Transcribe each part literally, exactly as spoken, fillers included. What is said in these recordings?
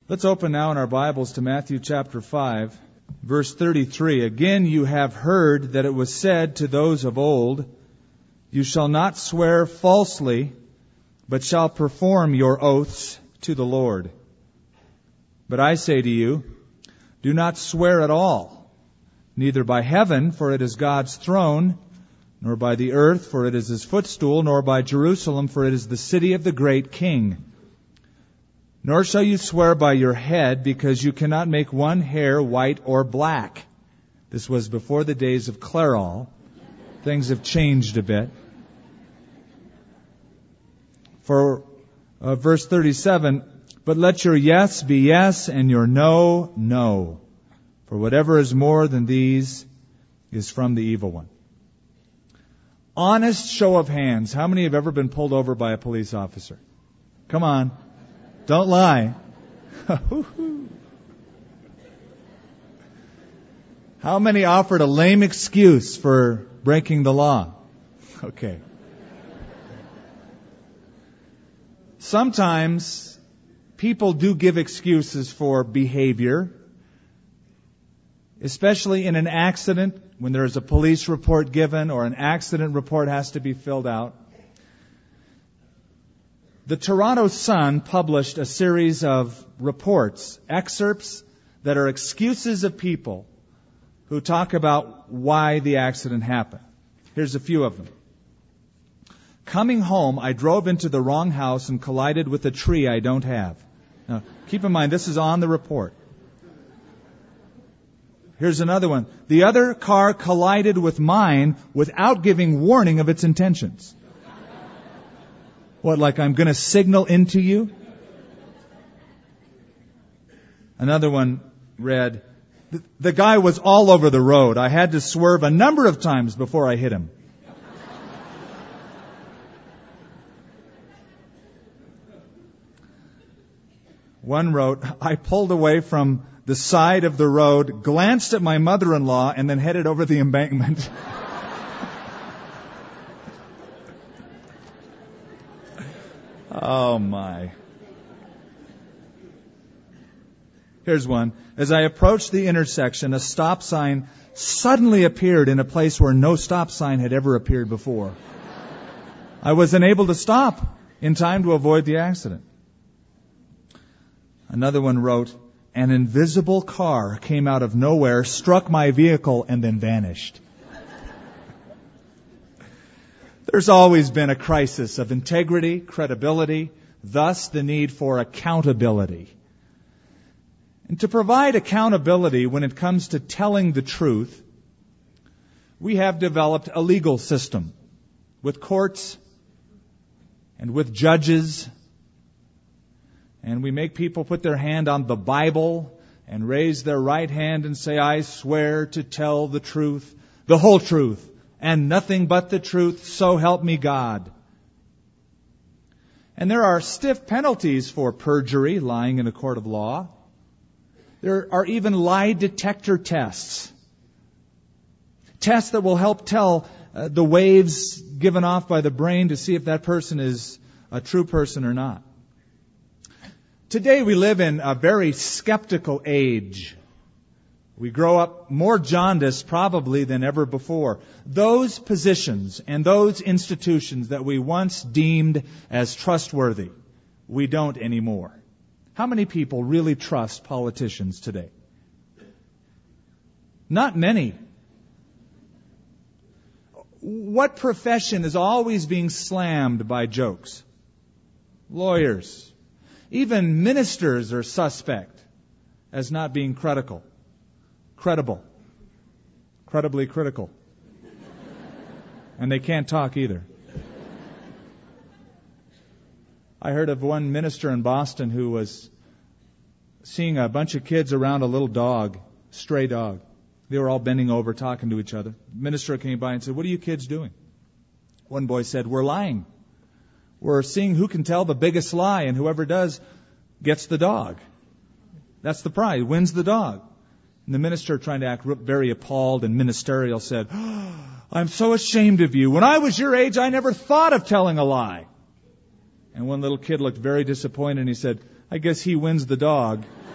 Let's open now in our Bibles to Matthew chapter five, verse thirty-three. Again, you have heard that it was said to those of old, you shall not swear falsely, but shall perform your oaths to the Lord. But I say to you, do not swear at all, neither by heaven, for it is God's throne, nor by the earth, for it is His footstool, nor by Jerusalem, for it is the city of the great King. Nor shall you swear by your head, because you cannot make one hair white or black. This was before the days of Clairol. Things have changed a bit. For uh, verse thirty-seven, but let your yes be yes, and your no, no. For whatever is more than these is from the evil one. Honest show of hands. How many have ever been pulled over by a police officer? Come on. Don't lie. How many offered a lame excuse for breaking the law? Okay. Sometimes people do give excuses for behavior, especially in an accident, when there is a police report given or an accident report has to be filled out. The Toronto Sun published a series of reports, excerpts that are excuses of people who talk about why the accident happened. Here's a few of them. Coming home, I drove into the wrong house and collided with a tree I don't have. Now, keep in mind, this is on the report. Here's another one. The other car collided with mine without giving warning of its intentions. What, like I'm going to signal into you? Another one read, the guy was all over the road. I had to swerve a number of times before I hit him. One wrote, I pulled away from the side of the road, glanced at my mother-in-law, and then headed over the embankment. Oh, my. Here's one. As I approached the intersection, a stop sign suddenly appeared in a place where no stop sign had ever appeared before. I was unable to stop in time to avoid the accident. Another one wrote, an invisible car came out of nowhere, struck my vehicle, and then vanished. There's always been a crisis of integrity, credibility, thus the need for accountability. And to provide accountability when it comes to telling the truth, we have developed a legal system with courts and with judges. And we make people put their hand on the Bible and raise their right hand and say, I swear to tell the truth, the whole truth, and nothing but the truth, so help me God. And there are stiff penalties for perjury, lying in a court of law. There are even lie detector tests. Tests that will help tell uh, the waves given off by the brain to see if that person is a true person or not. Today we live in a very skeptical age. We grow up more jaundiced probably than ever before. Those positions and those institutions that we once deemed as trustworthy, we don't anymore. How many people really trust politicians today? Not many. What profession is always being slammed by jokes? Lawyers. Even ministers are suspect as not being critical. Credible. Credibly critical. And they can't talk either. I heard of one minister in Boston who was seeing a bunch of kids around a little dog, stray dog. They were all bending over, talking to each other. The minister came by and said, what are you kids doing? One boy said, we're lying. We're seeing who can tell the biggest lie, and whoever does gets the dog. That's the prize, wins the dog. And the minister, trying to act very appalled and ministerial, said, oh, I'm so ashamed of you. When I was your age, I never thought of telling a lie. And one little kid looked very disappointed and he said, I guess he wins the dog.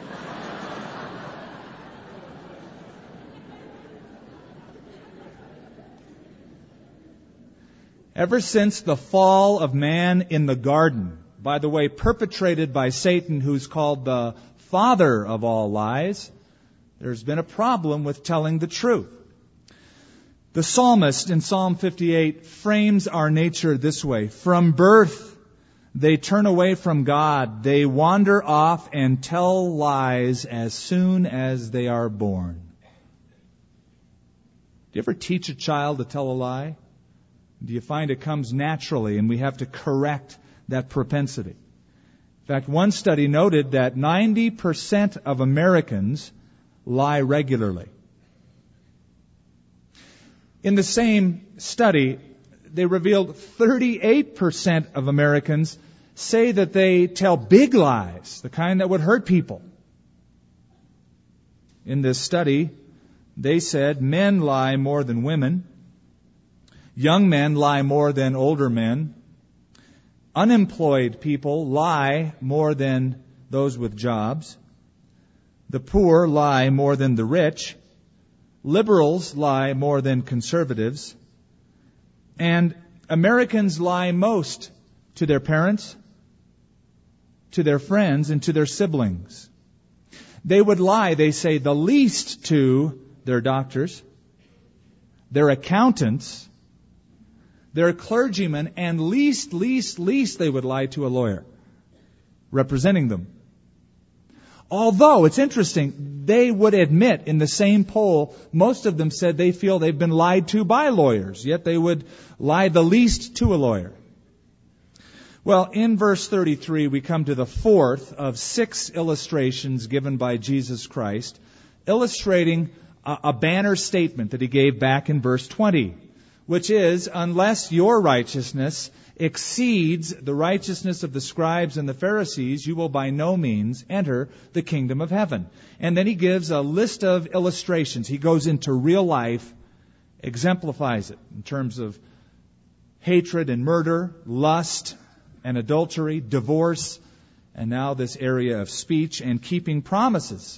Ever since the fall of man in the garden, by the way, perpetrated by Satan, who's called the father of all lies, there's been a problem with telling the truth. The psalmist in Psalm fifty-eight frames our nature this way. From birth, they turn away from God. They wander off and tell lies as soon as they are born. Do you ever teach a child to tell a lie? Do you find it comes naturally and we have to correct that propensity? In fact, one study noted that ninety percent of Americans lie regularly. In the same study, they revealed thirty-eight percent of Americans say that they tell big lies, the kind that would hurt people. In this study, they said men lie more than women. Young men lie more than older men. Unemployed people lie more than those with jobs. The poor lie more than the rich. Liberals lie more than conservatives. And Americans lie most to their parents, to their friends, and to their siblings. They would lie, they say, the least to their doctors, their accountants, their clergymen, and least, least, least they would lie to a lawyer representing them. Although, it's interesting, they would admit in the same poll, most of them said they feel they've been lied to by lawyers, yet they would lie the least to a lawyer. Well, in verse thirty-three, we come to the fourth of six illustrations given by Jesus Christ, illustrating a, a banner statement that he gave back in verse twenty, which is, unless your righteousness exceeds the righteousness of the scribes and the Pharisees, you will by no means enter the kingdom of heaven. And then he gives a list of illustrations. He goes into real life, exemplifies it in terms of hatred and murder, lust and adultery, divorce, and now this area of speech and keeping promises.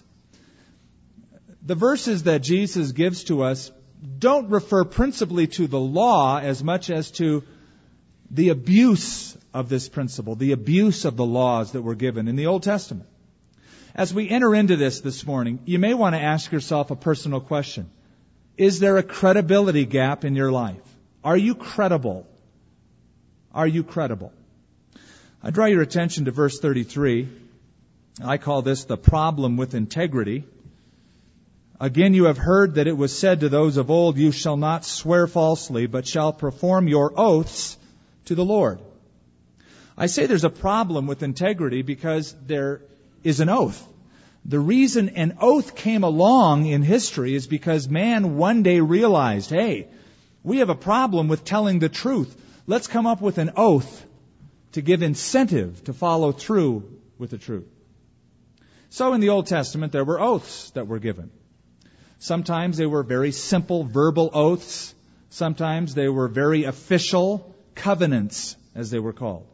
The verses that Jesus gives to us don't refer principally to the law as much as to the abuse of this principle, the abuse of the laws that were given in the Old Testament. As we enter into this this morning, you may want to ask yourself a personal question. Is there a credibility gap in your life? Are you credible? Are you credible? I draw your attention to verse thirty-three. I call this the problem with integrity. Again, you have heard that it was said to those of old, you shall not swear falsely, but shall perform your oaths to the Lord. I say there's a problem with integrity because there is an oath. The reason an oath came along in history is because man one day realized, hey, we have a problem with telling the truth. Let's come up with an oath to give incentive to follow through with the truth. So in the Old Testament, there were oaths that were given. Sometimes they were very simple verbal oaths. Sometimes they were very official covenants, as they were called.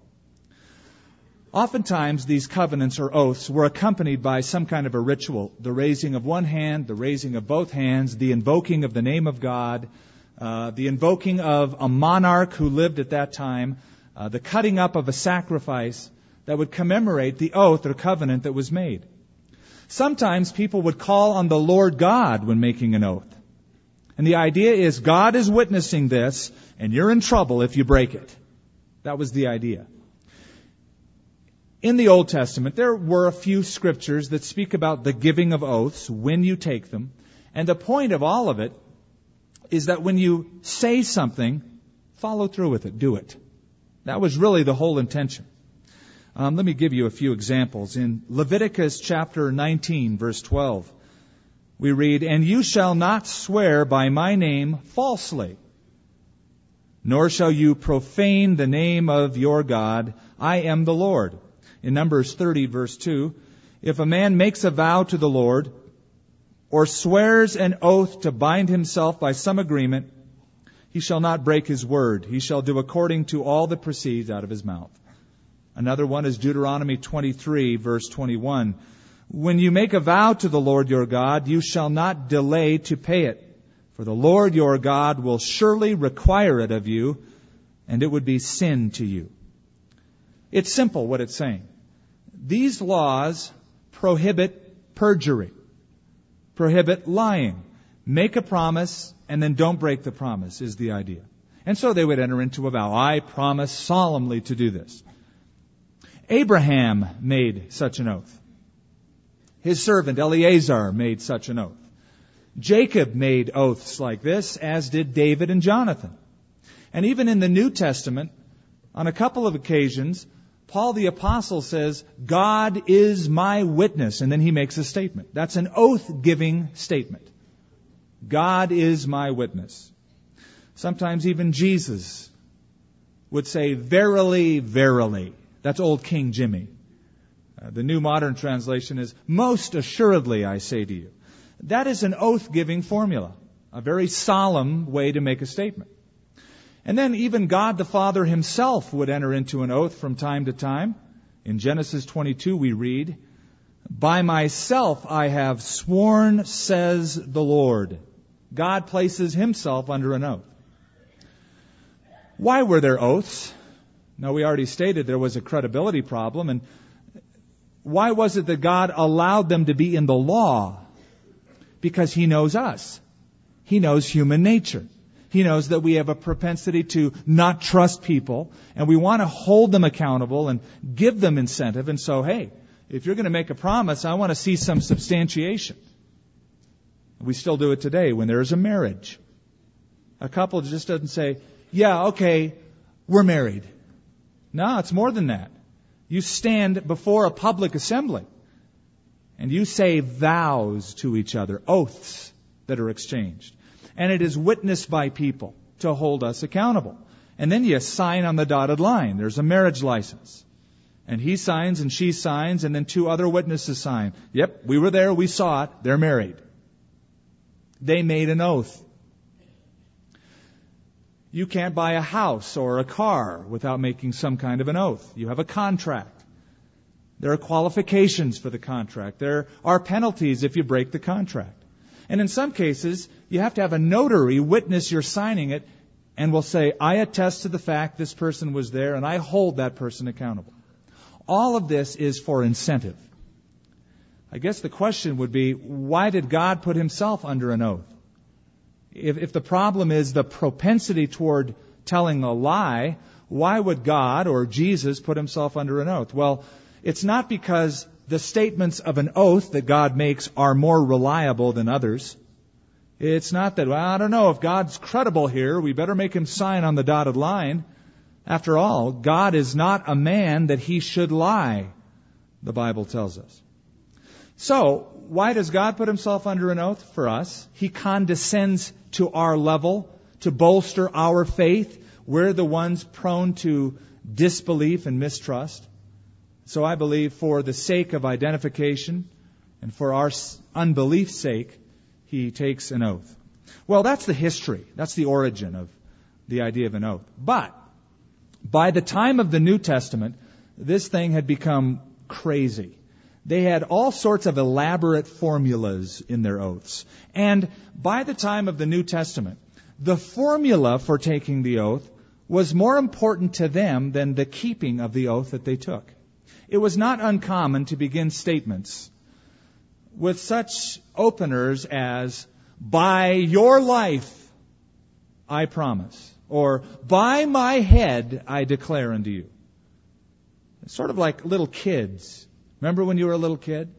Oftentimes, these covenants or oaths were accompanied by some kind of a ritual. The raising of one hand, the raising of both hands, the invoking of the name of God, uh, the invoking of a monarch who lived at that time, uh, the cutting up of a sacrifice that would commemorate the oath or covenant that was made. Sometimes people would call on the Lord God when making an oath. And the idea is God is witnessing this, and you're in trouble if you break it. That was the idea. In the Old Testament, there were a few scriptures that speak about the giving of oaths, when you take them. And the point of all of it is that when you say something, follow through with it, do it. That was really the whole intention. Um, let me give you a few examples. In Leviticus chapter nineteen, verse twelve, we read, "And you shall not swear by my name falsely, nor shall you profane the name of your God. I am the Lord." In Numbers thirty, verse two, "If a man makes a vow to the Lord, or swears an oath to bind himself by some agreement, he shall not break his word. He shall do according to all that proceeds out of his mouth." Another one is Deuteronomy twenty-three, verse twenty-one. "When you make a vow to the Lord your God, you shall not delay to pay it. For the Lord your God will surely require it of you, and it would be sin to you. It's simple what it's saying. These laws prohibit perjury, prohibit lying. Make a promise and then don't break the promise is the idea. And so they would enter into a vow. I promise solemnly to do this. Abraham made such an oath. His servant Eleazar made such an oath. Jacob made oaths like this, as did David and Jonathan. And even in the New Testament, on a couple of occasions, Paul the Apostle says, God is my witness. And then he makes a statement. That's an oath-giving statement. God is my witness. Sometimes even Jesus would say, verily, verily. That's old King Jimmy. Uh, the New Modern Translation is, most assuredly I say to you. That is an oath-giving formula, a very solemn way to make a statement. And then even God the Father himself would enter into an oath from time to time. In Genesis twenty-two we read, by myself I have sworn, says the Lord. God places himself under an oath. Why were there oaths? Now, we already stated there was a credibility problem. And why was it that God allowed them to be in the law? Because he knows us. He knows human nature. He knows that we have a propensity to not trust people, and we want to hold them accountable and give them incentive. And so, hey, if you're going to make a promise, I want to see some substantiation. We still do it today when there is a marriage. A couple just doesn't say, yeah, okay, we're married. No, it's more than that. You stand before a public assembly and you say vows to each other, oaths that are exchanged. And it is witnessed by people to hold us accountable. And then you sign on the dotted line. There's a marriage license. And he signs and she signs and then two other witnesses sign. Yep, we were there, we saw it, they're married. They made an oath. You can't buy a house or a car without making some kind of an oath. You have a contract. There are qualifications for the contract. There are penalties if you break the contract. And in some cases, you have to have a notary witness your signing it and will say, I attest to the fact this person was there and I hold that person accountable. All of this is for incentive. I guess the question would be, why did God put himself under an oath? If, if the problem is the propensity toward telling a lie, why would God or Jesus put himself under an oath? Well, it's not because the statements of an oath that God makes are more reliable than others. It's not that, well, I don't know, if God's credible here, we better make him sign on the dotted line. After all, God is not a man that he should lie, the Bible tells us. So, why does God put himself under an oath for us? He condescends to our level to bolster our faith. We're the ones prone to disbelief and mistrust. So I believe for the sake of identification and for our unbelief's sake, he takes an oath. Well, that's the history. That's the origin of the idea of an oath. But by the time of the New Testament, this thing had become crazy. They had all sorts of elaborate formulas in their oaths. And by the time of the New Testament, the formula for taking the oath was more important to them than the keeping of the oath that they took. It was not uncommon to begin statements with such openers as, by your life, I promise. Or, by my head, I declare unto you. It's sort of like little kids. Remember when you were a little kid?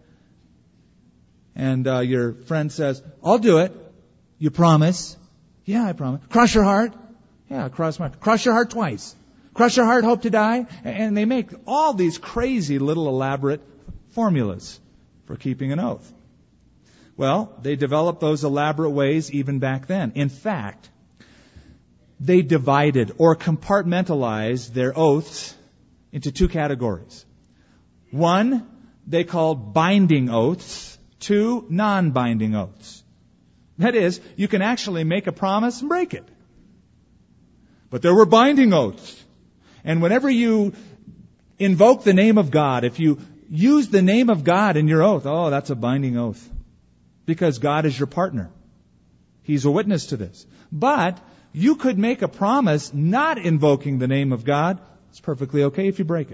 And uh, your friend says, I'll do it. You promise? Yeah, I promise. Cross your heart? Yeah, cross my heart. Cross your heart twice. Cross your heart, hope to die. And they make all these crazy little elaborate formulas for keeping an oath. Well, they developed those elaborate ways even back then. In fact, they divided or compartmentalized their oaths into two categories. One, they called binding oaths. Two, non-binding oaths. That is, you can actually make a promise and break it. But there were binding oaths. And whenever you invoke the name of God, if you use the name of God in your oath, oh, that's a binding oath. Because God is your partner. He's a witness to this. But you could make a promise not invoking the name of God. It's perfectly okay if you break it.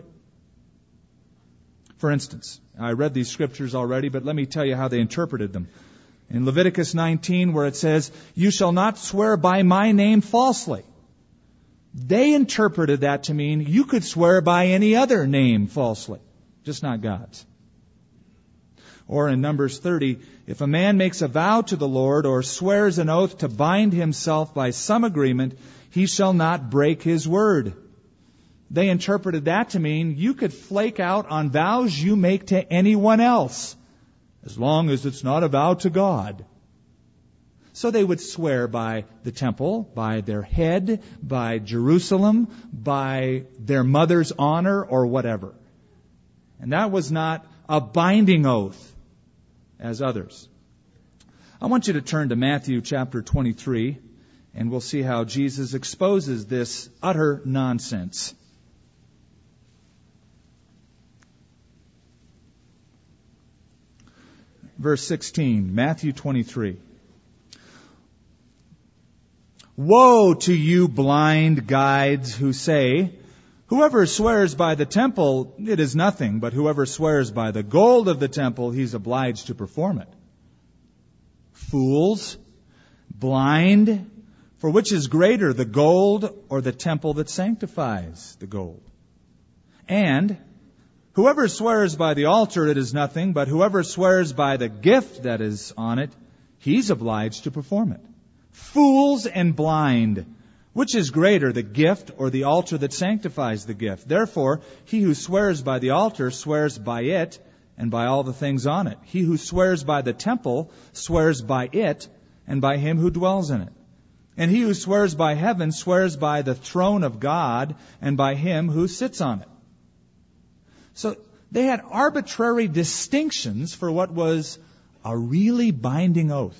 For instance, I read these scriptures already, but let me tell you how they interpreted them. In Leviticus nineteen, where it says, "You shall not swear by my name falsely," they interpreted that to mean you could swear by any other name falsely, just not God's. Or in Numbers thirty, if a man makes a vow to the Lord or swears an oath to bind himself by some agreement, he shall not break his word. They interpreted that to mean you could flake out on vows you make to anyone else, as long as it's not a vow to God. So they would swear by the temple, by their head, by Jerusalem, by their mother's honor, or whatever. And that was not a binding oath as others. I want you to turn to Matthew chapter twenty-three, and we'll see how Jesus exposes this utter nonsense. Verse sixteen, Matthew twenty-three. "Woe to you blind guides who say, 'Whoever swears by the temple, it is nothing, but whoever swears by the gold of the temple, he's obliged to perform it.' Fools, blind, for which is greater, the gold or the temple that sanctifies the gold? And whoever swears by the altar, it is nothing, but whoever swears by the gift that is on it, he's obliged to perform it. Fools and blind, which is greater, the gift or the altar that sanctifies the gift? Therefore, he who swears by the altar swears by it and by all the things on it. He who swears by the temple swears by it and by him who dwells in it. And he who swears by heaven swears by the throne of God and by him who sits on it." So they had arbitrary distinctions for what was a really binding oath.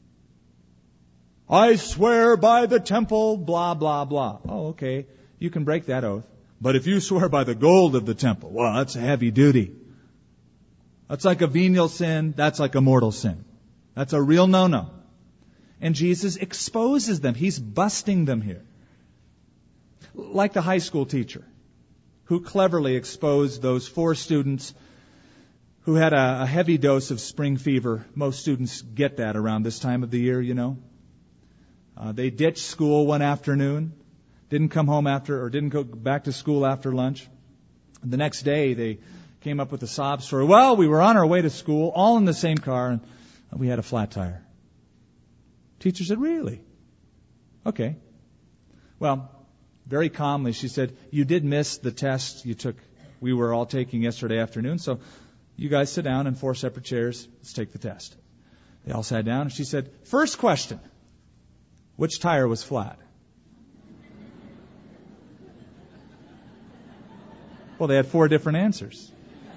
"I swear by the temple, blah, blah, blah." Oh, okay. You can break that oath. But if you swear by the gold of the temple, well, that's a heavy duty. That's like a venial sin. That's like a mortal sin. That's a real no-no. And Jesus exposes them. He's busting them here. Like the high school teacher who cleverly exposed those four students who had a, a heavy dose of spring fever. Most students get that around this time of the year, you know. Uh, they ditched school one afternoon, didn't come home after, or didn't go back to school after lunch. And the next day, they came up with a sob story. "Well, we were on our way to school, all in the same car, and we had a flat tire." Teacher said, "Really?" "Okay." Well, very calmly, she said, "You did miss the test you took, we were all taking yesterday afternoon, so you guys sit down in four separate chairs. Let's take the test." They all sat down, and she said, "First question. Which tire was flat?" Well, they had four different answers.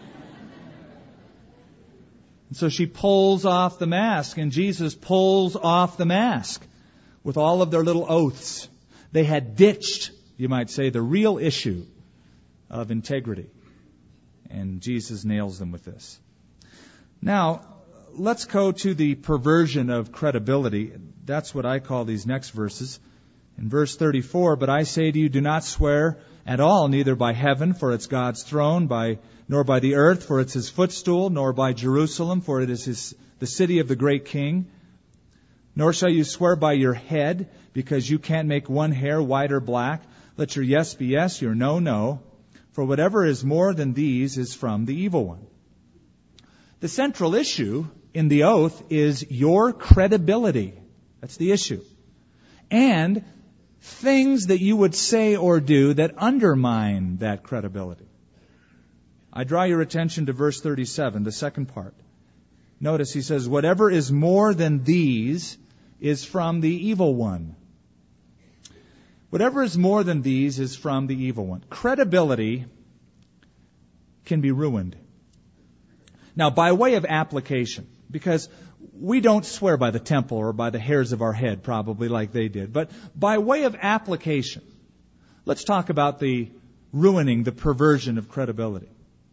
And so she pulls off the mask, and Jesus pulls off the mask with all of their little oaths. They had ditched, you might say, the real issue of integrity. And Jesus nails them with this. Now, let's go to the perversion of credibility. That's what I call these next verses. In verse thirty-four, "But I say to you, do not swear at all, neither by heaven, for it's God's throne, by nor by the earth, for it's his footstool, nor by Jerusalem, for it is his, the city of the great king. Nor shall you swear by your head, because you can't make one hair white or black. Let your yes be yes, your no, no. For whatever is more than these is from the evil one." The central issue in the oath is your credibility. That's the issue. And things that you would say or do that undermine that credibility. I draw your attention to verse thirty-seven, the second part. Notice he says, "Whatever is more than these is from the evil one." Whatever is more than these is from the evil one. Credibility can be ruined. Now, by way of application, because we don't swear by the temple or by the hairs of our head, probably like they did, but by way of application, let's talk about the ruining, the perversion of credibility.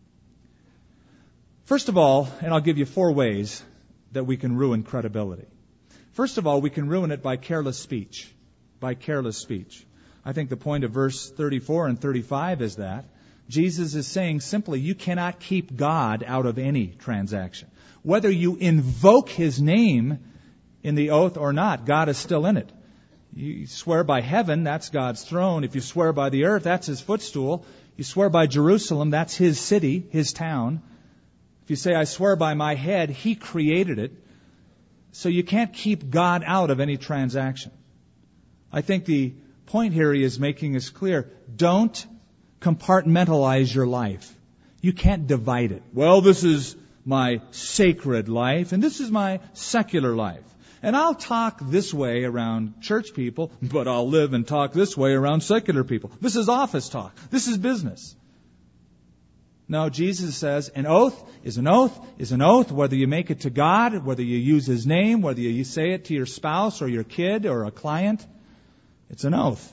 First of all, and I'll give you four ways that we can ruin credibility. First of all, we can ruin it by careless speech. by careless speech. I think the point of verse thirty-four and thirty-five is that Jesus is saying simply, you cannot keep God out of any transaction. Whether you invoke His name in the oath or not, God is still in it. You swear by heaven, that's God's throne. If you swear by the earth, that's His footstool. You swear by Jerusalem, that's His city, His town. If you say, I swear by my head, He created it. So you can't keep God out of any transaction. I think the point here He is making is clear. Don't compartmentalize your life. You can't divide it. Well, this is my sacred life, and this is my secular life. And I'll talk this way around church people, but I'll live and talk this way around secular people. This is office talk. This is business. No, Jesus says an oath is an oath is an oath, whether you make it to God, whether you use His name, whether you say it to your spouse or your kid or a client. It's an oath.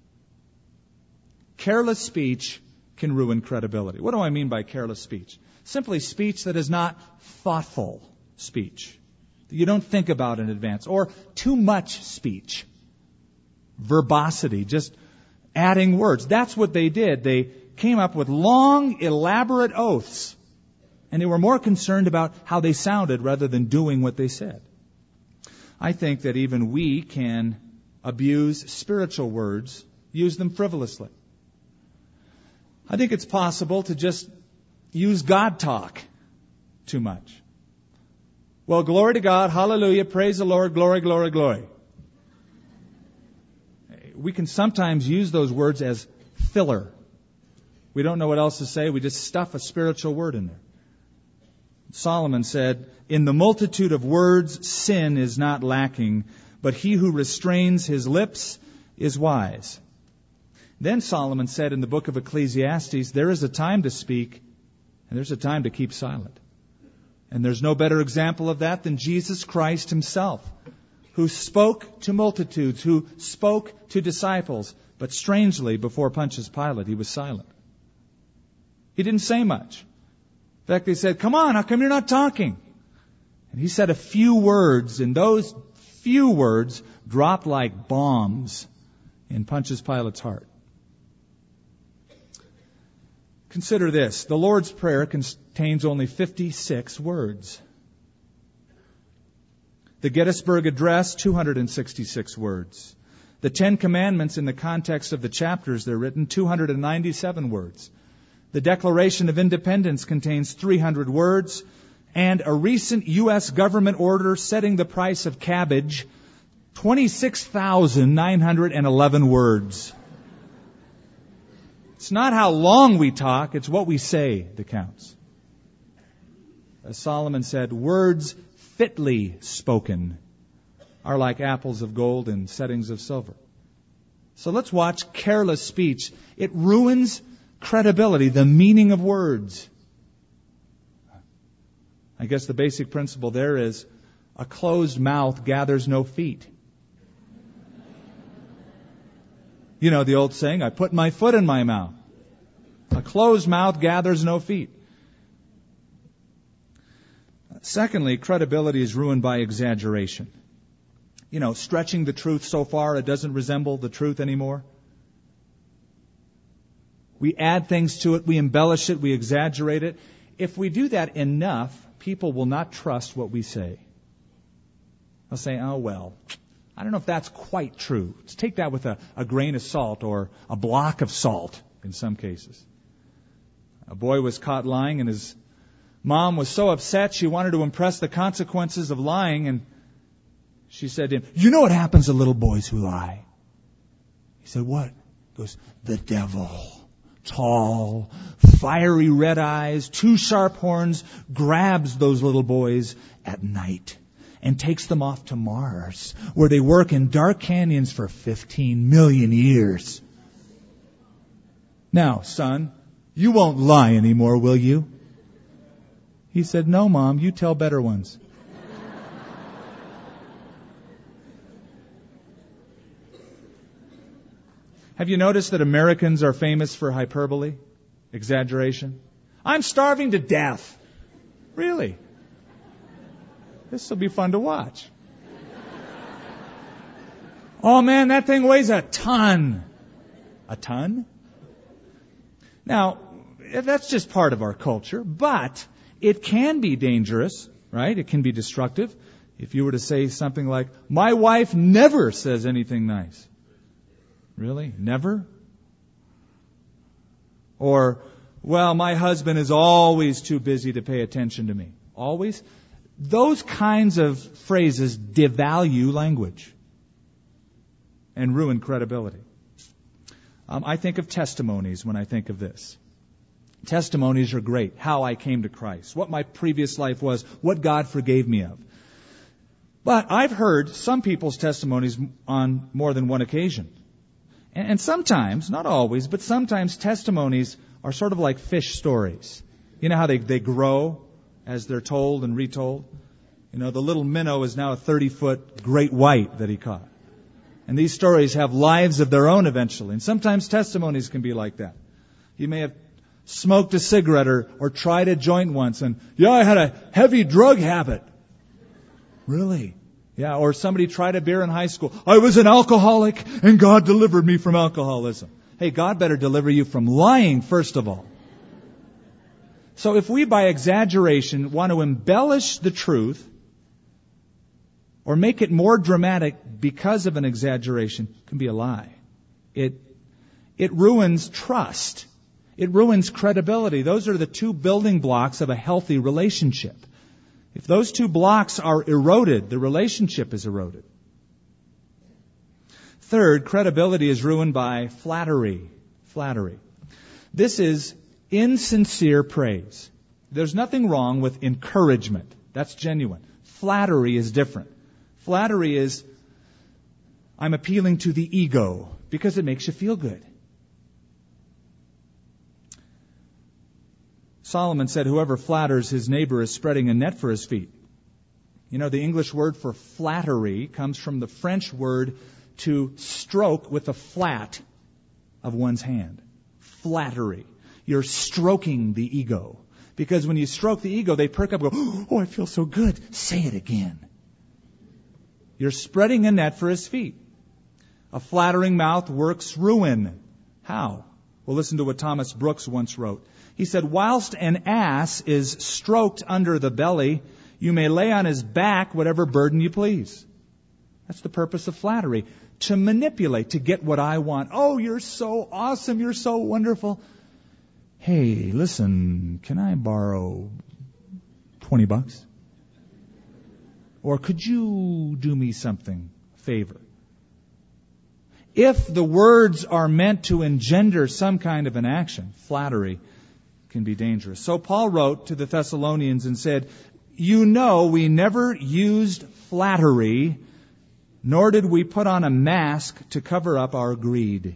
Careless speech can ruin credibility. What do I mean by careless speech? Simply speech that is not thoughtful speech, that you don't think about in advance, or too much speech. Verbosity, just adding words. That's what they did. They came up with long, elaborate oaths, and they were more concerned about how they sounded rather than doing what they said. I think that even we can abuse spiritual words, use them frivolously. I think it's possible to just use God talk too much. Well, glory to God, hallelujah, praise the Lord, glory, glory, glory. We can sometimes use those words as filler. We don't know what else to say, we just stuff a spiritual word in there. Solomon said, in the multitude of words, sin is not lacking, but he who restrains his lips is wise. Then Solomon said in the book of Ecclesiastes, there is a time to speak and there's a time to keep silent. And there's no better example of that than Jesus Christ Himself, who spoke to multitudes, who spoke to disciples, but strangely, before Pontius Pilate, He was silent. He didn't say much. In fact, they said, come on, how come you're not talking? And He said a few words, and those few words dropped like bombs in Pontius Pilate's heart. Consider this. The Lord's Prayer contains only fifty-six words. The Gettysburg Address, two hundred sixty-six words. The Ten Commandments, in the context of the chapters they're written, two hundred ninety-seven words. The Declaration of Independence contains three hundred words. And a recent U S government order setting the price of cabbage, twenty-six thousand nine hundred eleven words. It's not how long we talk, it's what we say that counts. As Solomon said, words fitly spoken are like apples of gold in settings of silver. So let's watch careless speech. It ruins credibility, the meaning of words. I guess the basic principle there is a closed mouth gathers no feet. You know the old saying, I put my foot in my mouth. A closed mouth gathers no feet. Secondly, credibility is ruined by exaggeration. You know, stretching the truth so far it doesn't resemble the truth anymore. We add things to it, we embellish it, we exaggerate it. If we do that enough, people will not trust what we say. They'll say, oh, well, I don't know if that's quite true. Let's take that with a, a grain of salt or a block of salt in some cases. A boy was caught lying and his mom was so upset she wanted to impress the consequences of lying, and she said to him, you know what happens to little boys who lie? He said, what? He goes, the devil. Tall, fiery red eyes, two sharp horns, grabs those little boys at night and takes them off to Mars, where they work in dark canyons for fifteen million years. Now, son, you won't lie anymore, will you? He said, no, Mom, you tell better ones. Have you noticed that Americans are famous for hyperbole, exaggeration? I'm starving to death. Really? This will be fun to watch. Oh man, that thing weighs a ton. A ton? Now, that's just part of our culture, but it can be dangerous, right? It can be destructive. If you were to say something like, my wife never says anything nice. Really? Never? Or, well, my husband is always too busy to pay attention to me. Always? Those kinds of phrases devalue language and ruin credibility. Um, I think of testimonies when I think of this. Testimonies are great. How I came to Christ, what my previous life was, what God forgave me of. But I've heard some people's testimonies on more than one occasion. And, and sometimes, not always, but sometimes testimonies are sort of like fish stories. You know how they, they grow as they're told and retold? You know, the little minnow is now a thirty-foot great white that he caught. And these stories have lives of their own eventually. And sometimes testimonies can be like that. You may have smoked a cigarette or, or tried a joint once and, yeah, I had a heavy drug habit. Really? Yeah, or somebody tried a beer in high school. I was an alcoholic and God delivered me from alcoholism. Hey, God better deliver you from lying, first of all. So if we, by exaggeration, want to embellish the truth or make it more dramatic because of an exaggeration, it can be a lie. It, it ruins trust. It ruins credibility. Those are the two building blocks of a healthy relationship. If those two blocks are eroded, the relationship is eroded. Third, credibility is ruined by flattery. Flattery. This is insincere praise. There's nothing wrong with encouragement. That's genuine. Flattery is different. Flattery is, I'm appealing to the ego because it makes you feel good. Solomon said, whoever flatters his neighbor is spreading a net for his feet. You know, the English word for flattery comes from the French word to stroke with the flat of one's hand. Flattery. You're stroking the ego. Because when you stroke the ego, they perk up and go, oh, I feel so good. Say it again. You're spreading a net for his feet. A flattering mouth works ruin. How? Well, listen to what Thomas Brooks once wrote. He said, whilst an ass is stroked under the belly, you may lay on his back whatever burden you please. That's the purpose of flattery. To manipulate, to get what I want. Oh, you're so awesome. You're so wonderful. Hey, listen, can I borrow twenty bucks? Or could you do me something, a favor? If the words are meant to engender some kind of an action, flattery can be dangerous. So Paul wrote to the Thessalonians and said, you know we never used flattery, nor did we put on a mask to cover up our greed.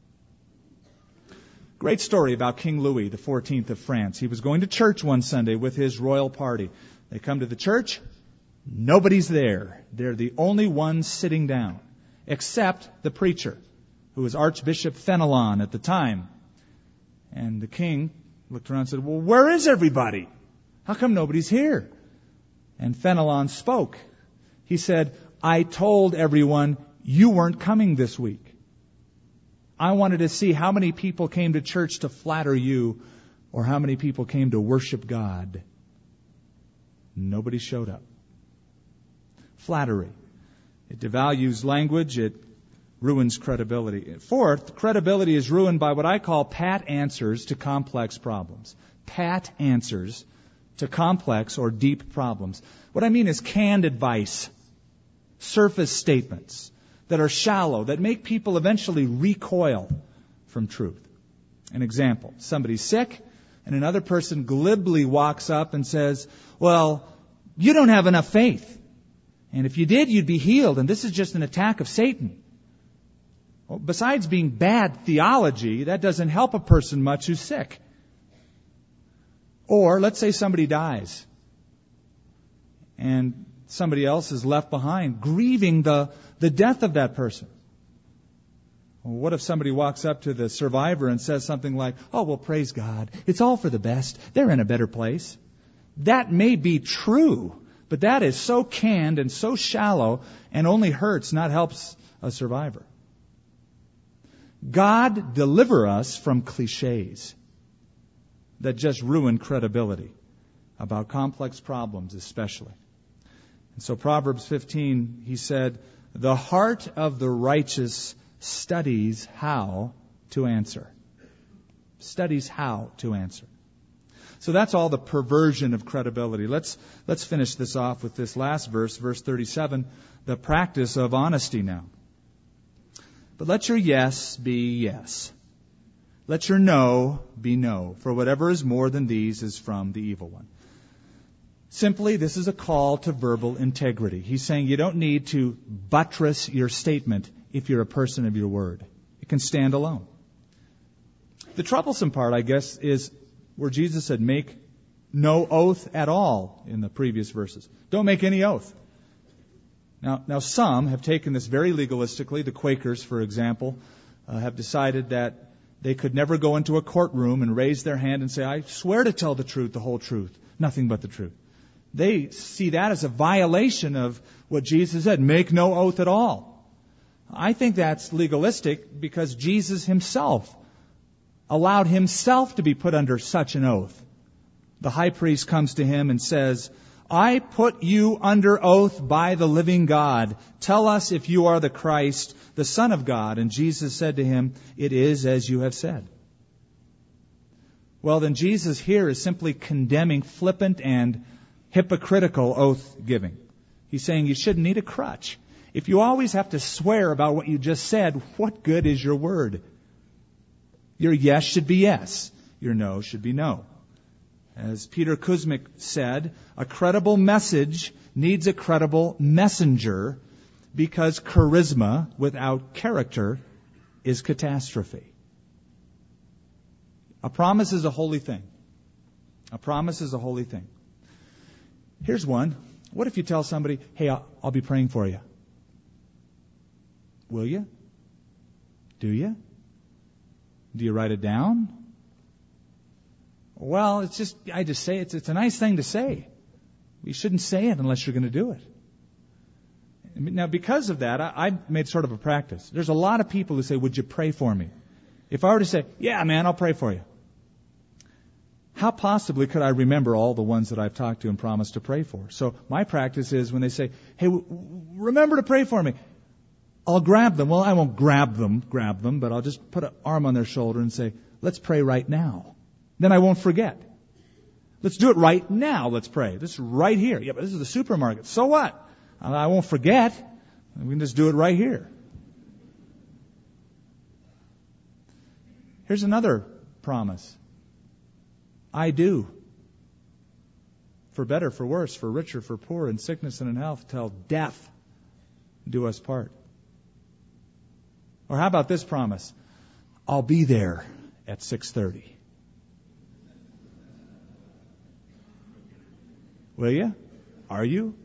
Great story about King Louis the fourteenth of France. He was going to church one Sunday with his royal party. They come to the church. Nobody's there. They're the only ones sitting down, except the preacher, who was Archbishop Fenelon at the time. And the king looked around and said, well, where is everybody? How come nobody's here? And Fenelon spoke. He said, I told everyone you weren't coming this week. I wanted to see how many people came to church to flatter you or how many people came to worship God. Nobody showed up. Flattery. It devalues language. It ruins credibility. Fourth, credibility is ruined by what I call pat answers to complex problems. Pat answers to complex or deep problems. What I mean is canned advice, surface statements that are shallow, that make people eventually recoil from truth. An example, somebody's sick and another person glibly walks up and says, well, you don't have enough faith. And if you did, you'd be healed. And this is just an attack of Satan. Well, besides being bad theology, that doesn't help a person much who's sick. Or let's say somebody dies and somebody else is left behind grieving the, the death of that person. Well, what if somebody walks up to the survivor and says something like, oh, well, praise God. It's all for the best. They're in a better place. That may be true, But that is so canned and so shallow and only hurts, not helps a survivor. God deliver us from cliches that just ruin credibility about complex problems especially. And so Proverbs fifteen, he said, the heart of the righteous studies how to answer. Studies how to answer. So that's all the perversion of credibility. Let's let's finish this off with this last verse, verse thirty-seven, the practice of honesty now. But let your yes be yes. Let your no be no, for whatever is more than these is from the evil one. Simply, this is a call to verbal integrity. He's saying you don't need to buttress your statement if you're a person of your word. It can stand alone. The troublesome part, I guess, is where Jesus said, make no oath at all in the previous verses. Don't make any oath. Now, now some have taken this very legalistically. The Quakers, for example, uh, have decided that they could never go into a courtroom and raise their hand and say, I swear to tell the truth, the whole truth, nothing but the truth. They see that as a violation of what Jesus said, make no oath at all. I think that's legalistic because Jesus himself allowed himself to be put under such an oath. The high priest comes to him and says, I put you under oath by the living God. Tell us if you are the Christ, the Son of God. And Jesus said to him, it is as you have said. Well, then Jesus here is simply condemning flippant and hypocritical oath-giving. He's saying you shouldn't need a crutch. If you always have to swear about what you just said, what good is your word? Your yes should be yes. Your no should be no. As Peter Kuzmic said, a credible message needs a credible messenger because charisma without character is catastrophe. A promise is a holy thing. A promise is a holy thing. Here's one. What if you tell somebody, hey, I'll, I'll be praying for you? Will you? Do you? Do you write it down? Well, it's just, I just say it's, it's a nice thing to say. You shouldn't say it unless you're going to do it. Now, because of that, I, I made sort of a practice. There's a lot of people who say, would you pray for me? If I were to say, yeah, man, I'll pray for you. How possibly could I remember all the ones that I've talked to and promised to pray for? So my practice is when they say, hey, w- remember to pray for me, I'll grab them. Well, I won't grab them, grab them, but I'll just put an arm on their shoulder and say, let's pray right now. Then I won't forget. Let's do it right now. Let's pray. This is right here. Yeah, but this is the supermarket. So what? I won't forget. We can just do it right here. Here's another promise. I do. For better, for worse, for richer, for poorer, in sickness and in health, till death do us part. Or how about this promise? I'll be there at six thirty. Will you? Are you?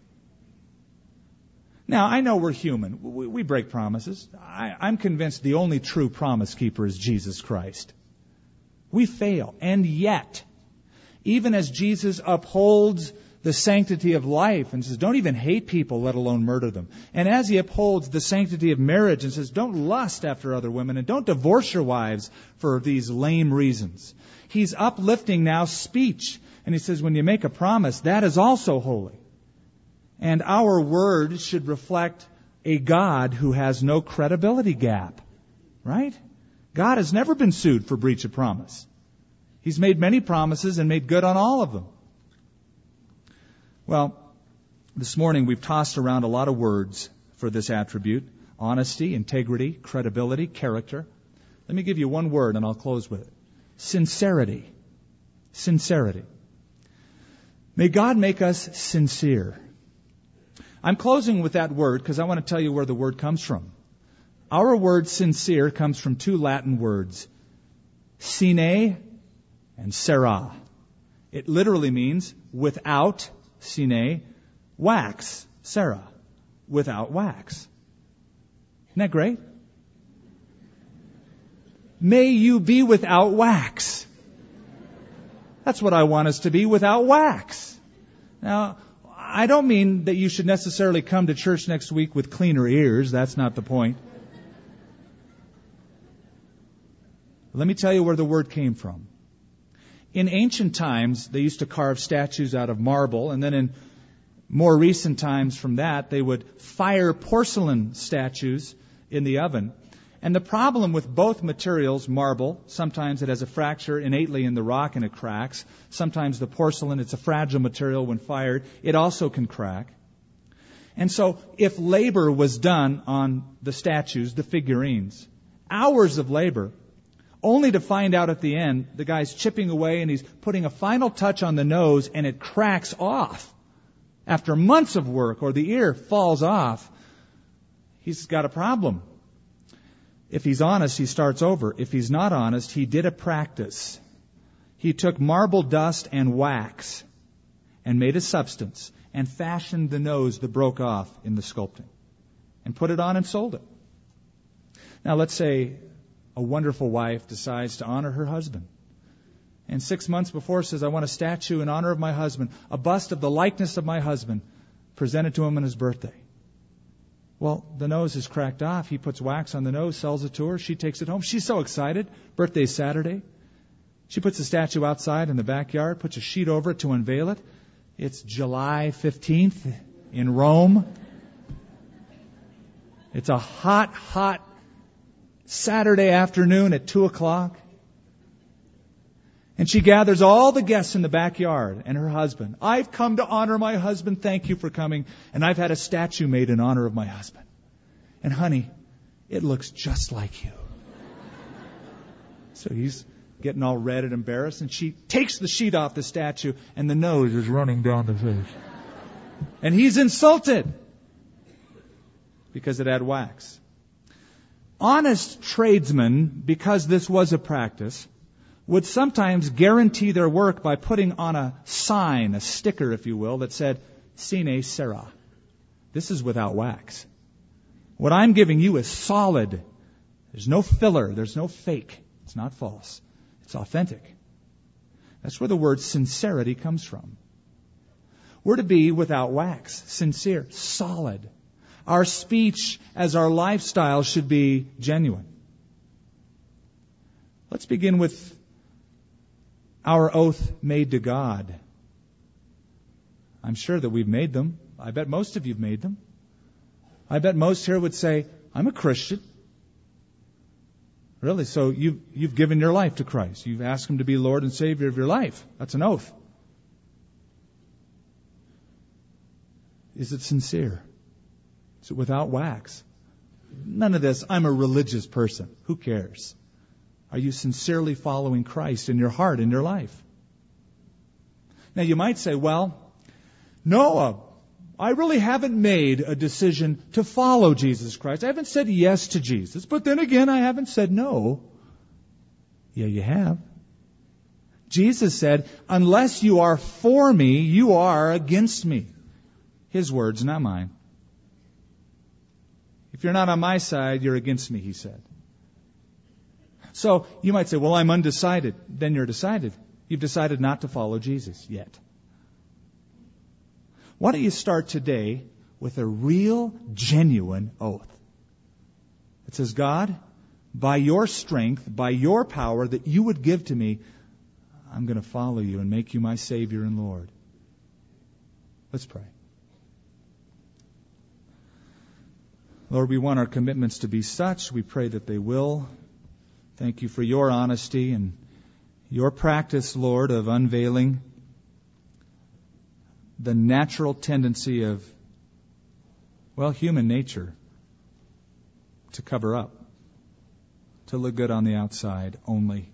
Now, I know we're human. We, we break promises. I, I'm convinced the only true promise keeper is Jesus Christ. We fail. And yet, even as Jesus upholds the sanctity of life and says, don't even hate people, let alone murder them. And as he upholds the sanctity of marriage and says, don't lust after other women and don't divorce your wives for these lame reasons. He's uplifting now speech. And he says, when you make a promise, that is also holy. And our word should reflect a God who has no credibility gap. Right? God has never been sued for breach of promise. He's made many promises and made good on all of them. Well, this morning we've tossed around a lot of words for this attribute. Honesty, integrity, credibility, character. Let me give you one word and I'll close with it. Sincerity. Sincerity. May God make us sincere. I'm closing with that word because I want to tell you where the word comes from. Our word sincere comes from two Latin words, sine and sera. It literally means without, sine, wax, sera, without wax. Isn't that great? May you be without wax. That's what I want us to be, without wax. Now, I don't mean that you should necessarily come to church next week with cleaner ears. That's not the point. Let me tell you where the word came from. In ancient times, they used to carve statues out of marble, and then in more recent times from that, they would fire porcelain statues in the oven. And the problem with both materials, marble, sometimes it has a fracture innately in the rock and it cracks. Sometimes the porcelain, it's a fragile material when fired. It also can crack. And so if labor was done on the statues, the figurines, hours of labor, only to find out at the end, the guy's chipping away and he's putting a final touch on the nose and it cracks off. After months of work, or the ear falls off, he's got a problem. If he's honest, he starts over. If he's not honest, he did a practice. He took marble dust and wax and made a substance and fashioned the nose that broke off in the sculpting and put it on and sold it. Now let's say a wonderful wife decides to honor her husband. And six months before says, I want a statue in honor of my husband, a bust of the likeness of my husband, presented to him on his birthday. Well, the nose is cracked off. He puts wax on the nose, sells it to her. She takes it home. She's so excited. Birthday's Saturday. She puts the statue outside in the backyard, puts a sheet over it to unveil it. It's July fifteenth in Rome. It's a hot, hot Saturday afternoon at two o'clock. And she gathers all the guests in the backyard and her husband. I've come to honor my husband. Thank you for coming. And I've had a statue made in honor of my husband. And honey, it looks just like you. So he's getting all red and embarrassed. And she takes the sheet off the statue and the nose is running down the face. And he's insulted because it had wax. Honest tradesmen, because this was a practice, would sometimes guarantee their work by putting on a sign, a sticker, if you will, that said, Sine Cera. This is without wax. What I'm giving you is solid. There's no filler. There's no fake. It's not false. It's authentic. That's where the word sincerity comes from. We're to be without wax, sincere, solid. Our speech as our lifestyle should be genuine. Let's begin with our oath made to God. I'm sure that we've made them. I bet most of you have made them. I bet most here would say, I'm a Christian. Really? So you've, you've given your life to Christ. You've asked Him to be Lord and Savior of your life. That's an oath. Is it sincere? Is it without wax? None of this, I'm a religious person. Who cares? Are you sincerely following Christ in your heart, in your life? Now you might say, well, no, I really haven't made a decision to follow Jesus Christ. I haven't said yes to Jesus. But then again, I haven't said no. Yeah, you have. Jesus said, unless you are for me, you are against me. His words, not mine. If you're not on my side, you're against me, He said. So you might say, well, I'm undecided. Then you're decided. You've decided not to follow Jesus yet. Why don't you start today with a real, genuine oath? It says, God, by your strength, by your power that you would give to me, I'm going to follow you and make you my Savior and Lord. Let's pray. Lord, we want our commitments to be such. We pray that they will. Thank you for your honesty and your practice, Lord, of unveiling the natural tendency of, well, human nature to cover up, to look good on the outside only.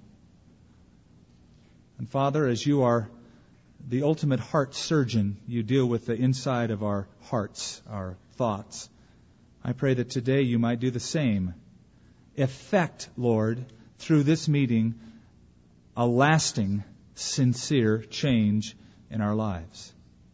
And Father, as you are the ultimate heart surgeon, you deal with the inside of our hearts, our thoughts. I pray that today you might do the same. Effect, Lord, through this meeting, a lasting, sincere change in our lives.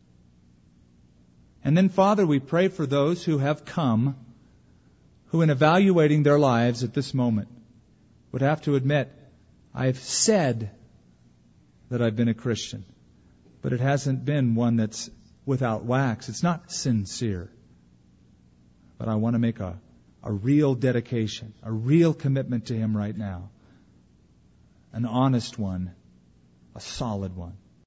And then, Father, we pray for those who have come, who in evaluating their lives at this moment would have to admit, I've said that I've been a Christian, but it hasn't been one that's without wax. It's not sincere. But I want to make a, a real dedication, a real commitment to Him right now. An honest one, a solid one.